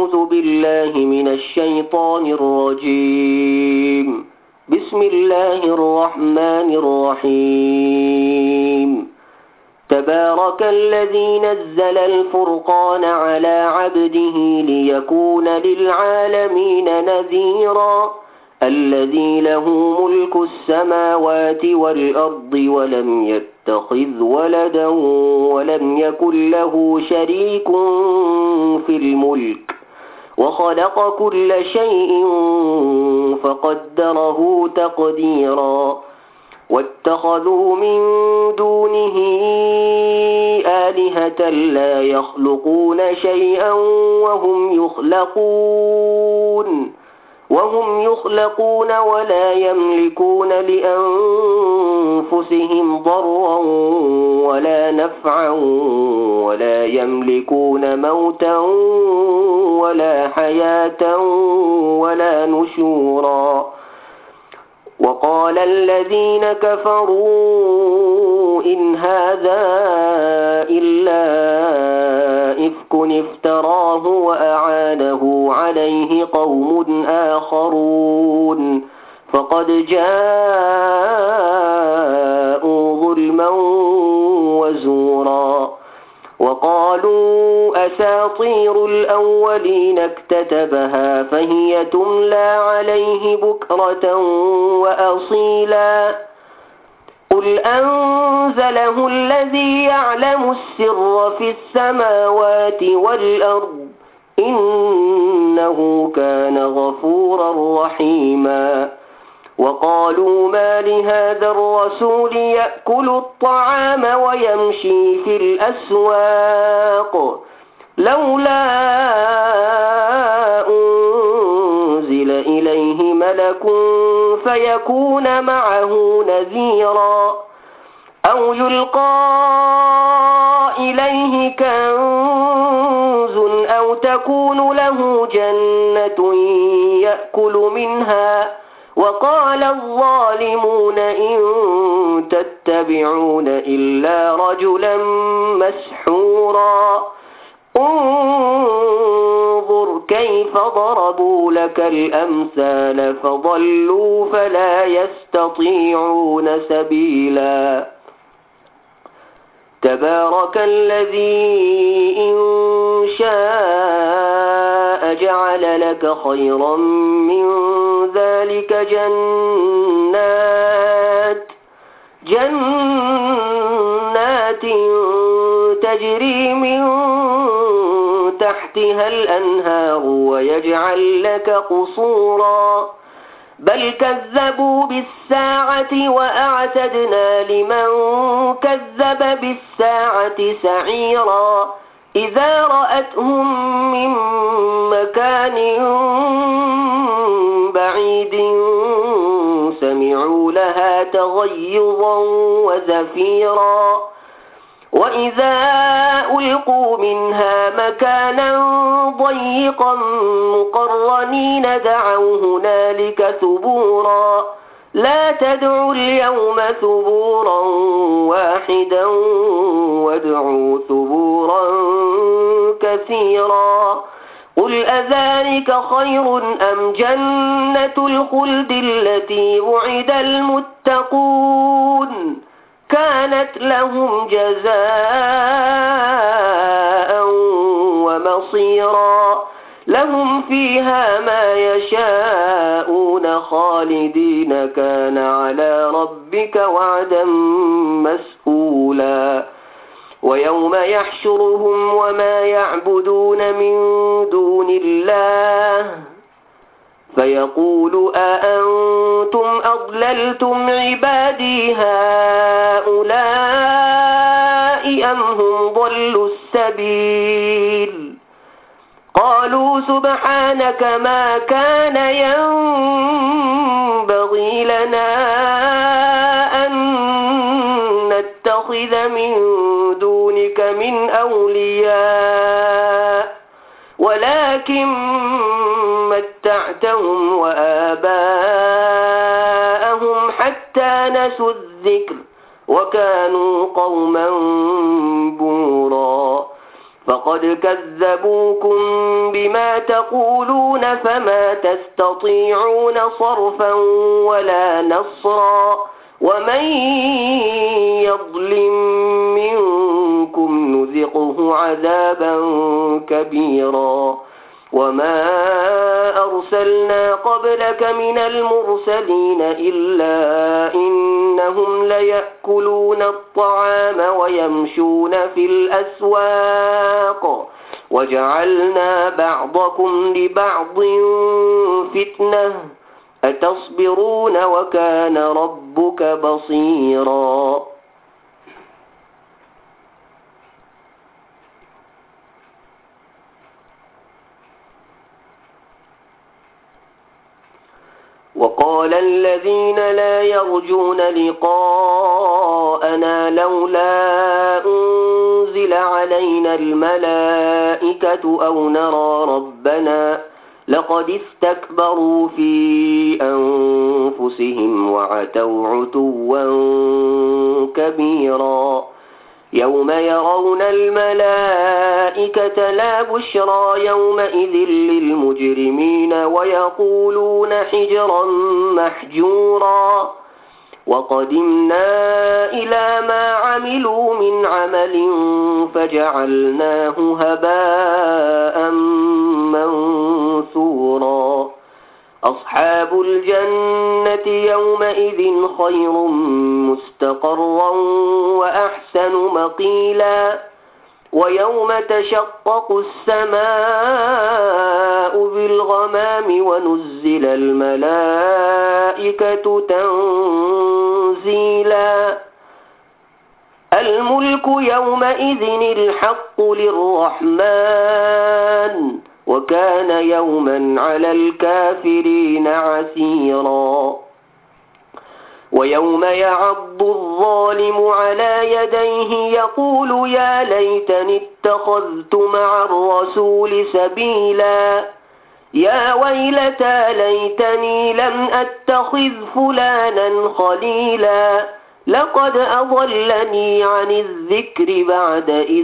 أعوذ بالله من الشيطان الرجيم. بسم الله الرحمن الرحيم. تبارك الذي نزل الفرقان على عبده ليكون للعالمين نذيرا. الذي له ملك السماوات والأرض ولم يتخذ ولدا ولم يكن له شريك في الملك وخلق كل شيء فقدره تقديرا. واتخذوا من دونه آلهة لا يخلقون شيئا وهم يخلقون ولا يملكون لأنفسهم ضرا ولا نفعا ولا يملكون موتا ولا حياة ولا نشورا. وقال الذين كفروا إن هذا إلا إفك افتراه وأعانه عليه قوم آخرون فقد جاءوا ظلما وزورا. وقالوا أساطير الأولين اكتتبها فهي تملى عليه بكرة وأصيلا. قل أنزله الذي يعلم السر في السماوات والأرض إنه كان غفورا رحيما. وقالوا ما لهذا الرسول يأكل الطعام ويمشي في الأسواق لولا أنزل إليه ملك فيكون معه نذيرا أو يلقى إليه كنز أو تكون له جنة يأكل منها. وقال الظالمون إن تتبعون إلا رجلا مسحورا. انظر كيف ضربوا لك الأمثال فضلوا فلا يستطيعون سبيلا. تبارك الذي إن شاء جعل لك خيرا من ذلك جنات تجري من تحتها الأنهار ويجعل لك قصورا. بل كذبوا بالساعة وأعتدنا لمن كذب بالساعة سعيرا. إذا رأتهم من مكان بعيد سمعوا لها تغيظا وزفيرا. وإذا ألقوا منها مكانا ضيقا مقرنين دعوا هنالك ثبورا. لا تدعوا اليوم ثبورا واحدا وادعوا ثبورا كثيرا. قل أذلك خير أم جنة الخلد التي وعد المتقون كانت لهم جزاء ومصيرا. لهم فيها ما يشاءون خالدين كان على ربك وعدا مسئولا. ويوم يحشرهم وما يعبدون من دون الله فيقول أأنتم أضللتم عبادي هؤلاء أم هم ضلوا السبيل. قالوا سبحانك ما كان ينبغي لنا أن نتخذ من دونك من أولياء ولكن متعتهم وآباءهم حتى نسوا الذكر وكانوا قوما بورا. فقد كذبوكم بما تقولون فما تستطيعون صرفا ولا نصرا ومن يظلم منكم نذقه عذابا كبيرا وما أرسلنا قبلك من المرسلين إلا إنهم ليأكلون الطعام ويمشون في الأسواق وجعلنا بعضكم لبعض فتنة أتصبرون وكان ربك بصيرا. وقال الذين لا يرجون لقاءنا لولا أنزل علينا الملائكة أو نرى ربنا لقد استكبروا في أنفسهم وعتوا عتوا كبيرا يوم يرون الملائكة لا بشرى يومئذ للمجرمين ويقولون حجرا محجورا وقدمنا إلى ما عملوا من عمل فجعلناه هباء منثورا أصحاب الجنة يومئذ خير مستقرا وأحسن مقيلا ويوم تشقق السماء بالغمام ونزل الملائكة تنزيلا الملك يومئذ الحق للرحمن وكان يوما على الكافرين عسيرا ويوم يعض الظالم على يديه يقول يا ليتني اتخذت مع الرسول سبيلا يا ويلتى ليتني لم أتخذ فلانا خليلا لقد أضلني عن الذكر بعد إذ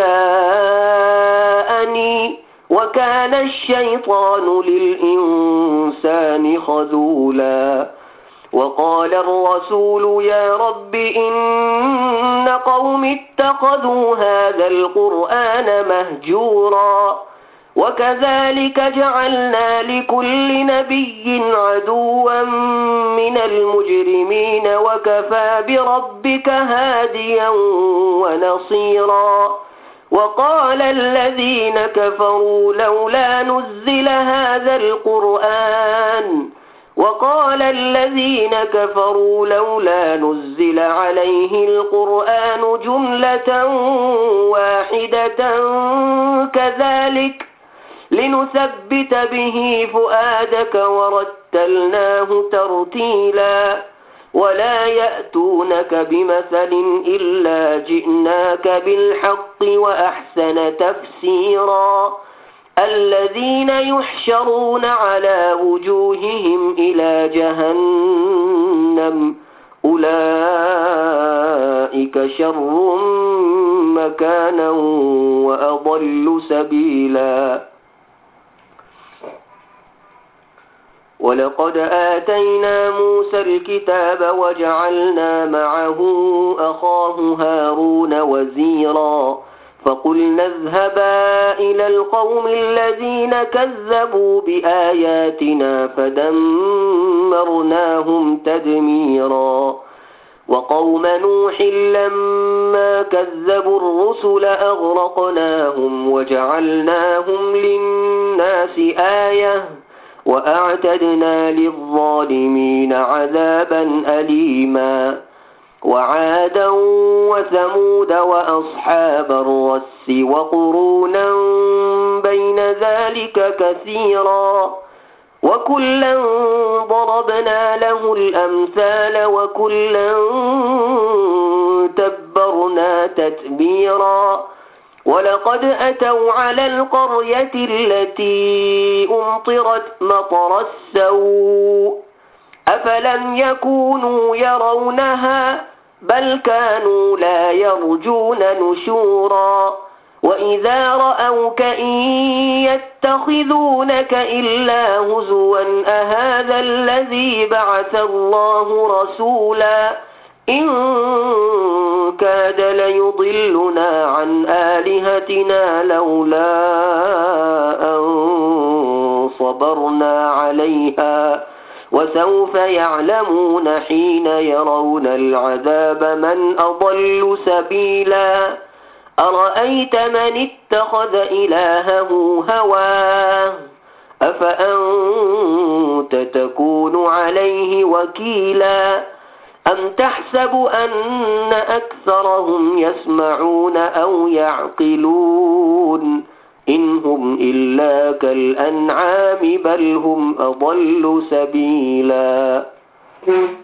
جاءني وكان الشيطان للإنسان خذولا وقال الرسول يا رب إن قوم اتخذوا هذا القرآن مهجورا وكذلك جعلنا لكل نبي عدوا من المجرمين وكفى بربك هاديا ونصيرا وقال الذين كفروا لولا نزل هذا القرآن وقال الذين كفروا لولا نزل عليه القرآن جملة واحدة كذلك لنثبت به فؤادك ورتلناه ترتيلا ولا يأتونك بمثل إلا جئناك بالحق وأحسن تفسيرا الذين يحشرون على وجوههم إلى جهنم أولئك شر مكانا وأضل سبيلا ولقد آتينا موسى الكتاب وجعلنا معه أخاه هارون وزيرا فقلنا اذهبا إلى القوم الذين كذبوا بآياتنا فدمرناهم تدميرا وقوم نوح لما كذبوا الرسل أغرقناهم وجعلناهم للناس آية وأعتدنا للظالمين عذابا أليما وعادا وثمود وأصحاب الرس وقرونا بين ذلك كثيرا وكلا ضربنا له الأمثال وكلا تبرنا تتبيرا ولقد أتوا على القرية التي أمطرت مطر السوء أفلم يكونوا يرونها بل كانوا لا يرجون نشورا وإذا رأوك إن يتخذونك إلا هزوا أهذا الذي بعث الله رسولا إن كاد ليضلنا عن آلهتنا لولا أن صبرنا عليها وسوف يعلمون حين يرون العذاب من أضل سبيلا أرأيت من اتخذ إلهه هواه أفأنت تكون عليه وكيلا أم تحسب أن أكثرهم يسمعون أو يعقلون إن هم إلا كالأنعام بل هم أضل سبيلا